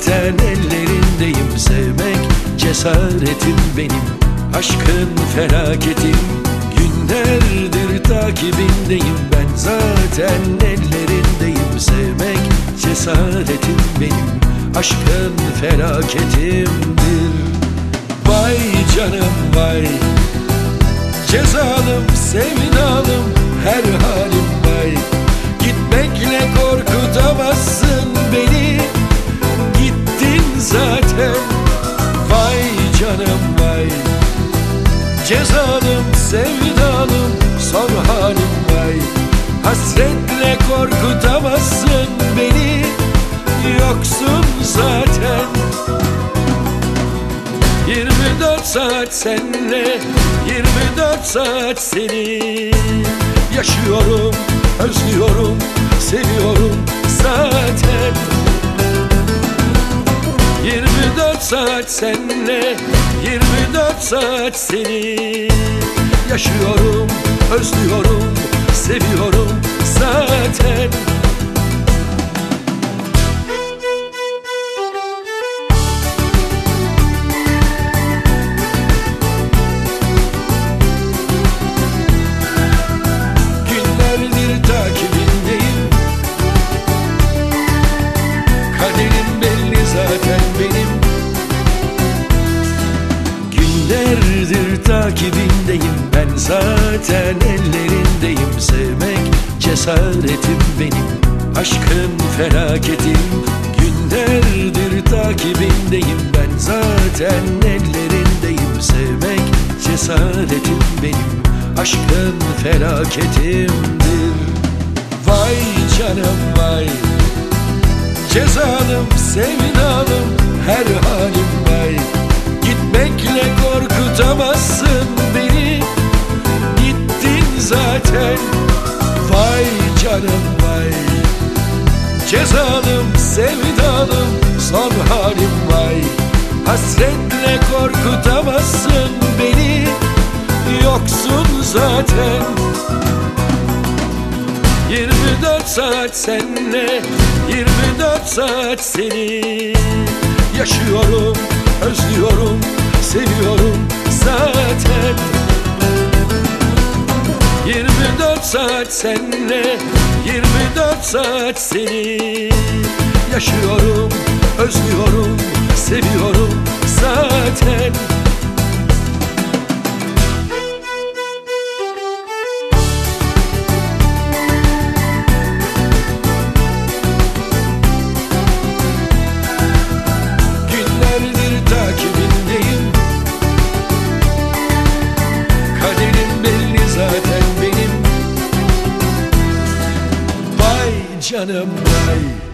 zaten ellerindeyim. Sevmek cesaretim benim, aşkın felaketim. Günlerdir takibindeyim, ben zaten ellerindeyim. Sevmek cesaretim benim, aşkın felaketimdir. Vay canım vay, cezalım sevdalım her halim vay. Gitmekle korkutamazsın beni, gittin zaten. Vay canım vay, cezalım sevdalım son halim vay. Hasretle korkutamazsın beni, yoksun zaten. 24 saat senle, 24 saat seni yaşıyorum, özlüyorum, seviyorum zaten. 24 saat senle, 24 saat seni yaşıyorum, özlüyorum, seviyorum zaten. Günlerdir takibindeyim, kaderim belli zaten benim. Günlerdir takibindeyim, ben zaten ellerindeyim. Sevmek cesaretim benim, aşkın felaketim. Günlerdir takibindeyim, ben zaten ellerindeyim. Sevmek cesaretim benim, aşkın felaketimdir. Vay canım vay, cezalım sevdalım her halim vay. Gitmekle korkutamazsın beni, gittin zaten. Vay canım vay, cezalım sevdalım son halim vay. Hasretle korkutamazsın beni, yoksun zaten. 24 saat senle, 24 saat seni yaşıyorum, özlüyorum, seviyorum zaten. 24 saat senle, 24 saat seni yaşıyorum, özlüyorum, seviyorum zaten. Günlerdir takibindeyim, kaderim belli zaten benim. Vay canım vay,